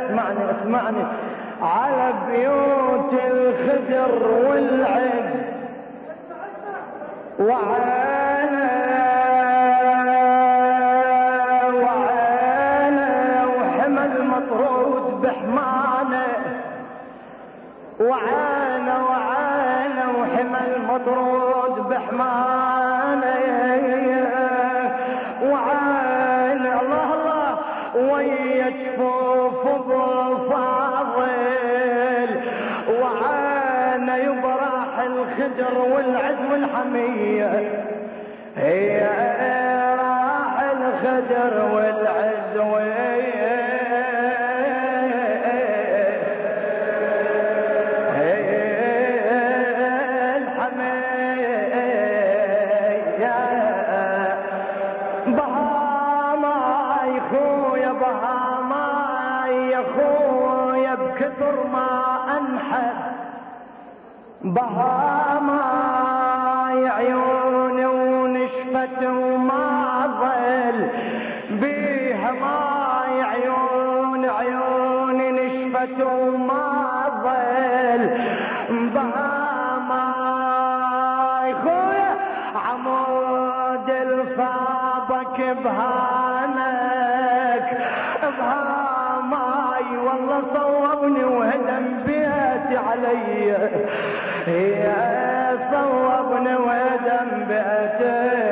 اسمعني على بيوت الخدر والعز وعانا وحمل مطرود بحمانه وعانا وحمل مطرود بحمانه وعانا الله ويا جفوف ابو فاضل وعانا يبرح الخدر والعز والحميه هي راح الخدر والعز كثر ما انحب بهاماي عيوني ونشفت وما ظل بيها ماي عيوني نشفت وما ظل بهاماي خويا عمود الصابك بهانك بهاماي والله صوبني وهدم بيتي علي يا صوبني وهدم بيتي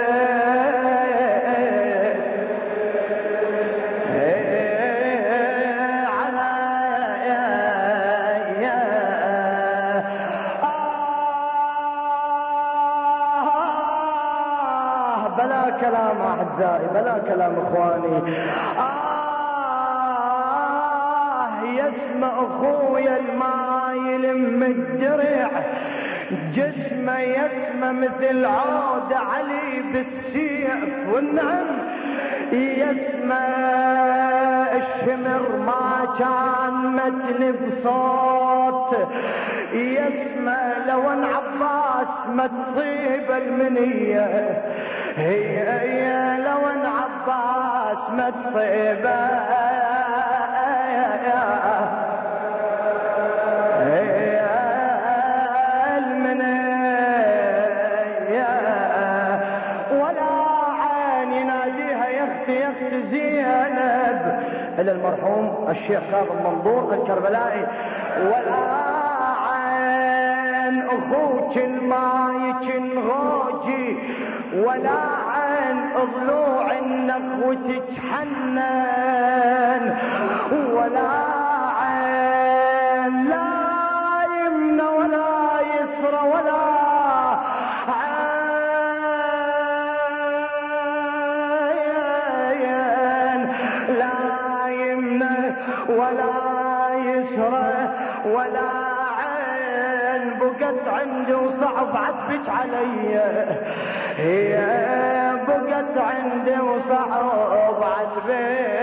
بلا كلام اعزائي بلا كلام اخواني يسمع اخويا المايل من الدرع جسمه يسمى مثل عود علي بالسيف والنعم يسمى الشمر ما كان متن بصوت يسمى لو ان عباس ما تصيب المنيه هي لو ان عباس ما تصيبه زينب الى المرحوم الشيخ كاظم منظور الكربلائي ولا عين اخوك المايك الغوجي ولا عين ضلوع النخوة تتحنن ولا عين لا يمنى ولا يسرى ولا ولا يسرى ولا عين بقت عندي وصعب عتبك علي هي بقت عندي وصعب عتبك